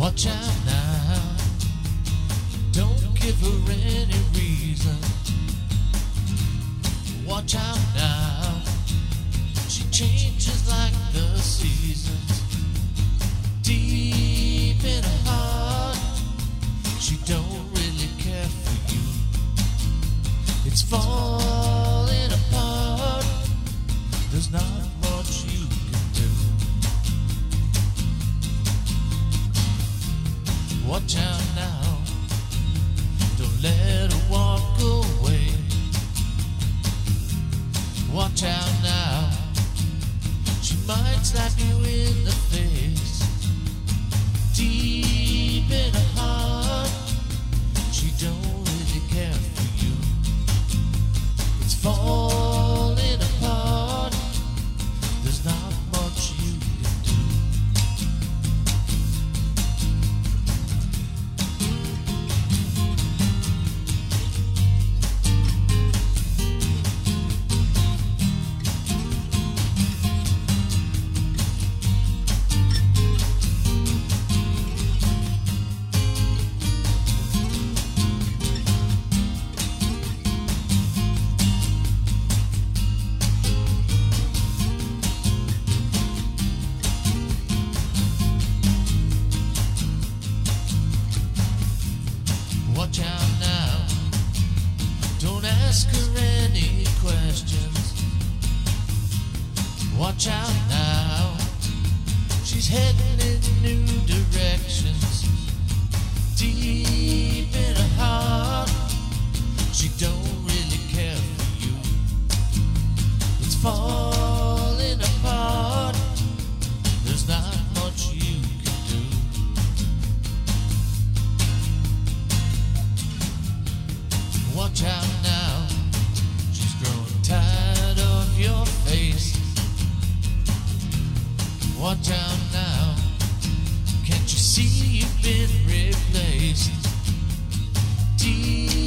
Watch out now, don't give her any reason. Watch out now, she changes like the seasons. Deep in her heart, she don't really care for you. It's falling apart, there's not much you can do. Watch out now, don't let her walk away. Watch out now, she might slap you in the face. Deep in her heart, she don't really care for you. It's falling apart, there's not much you can do. Watch out now, don't ask her any questions. Watch out now, she's heading in new directions. Deep in her heart, she don't really care for you. It's falling apart, there's not much you can do. Watch out now, she's growing tired of your face. Watch out now, can't you see you've been replaced? Deep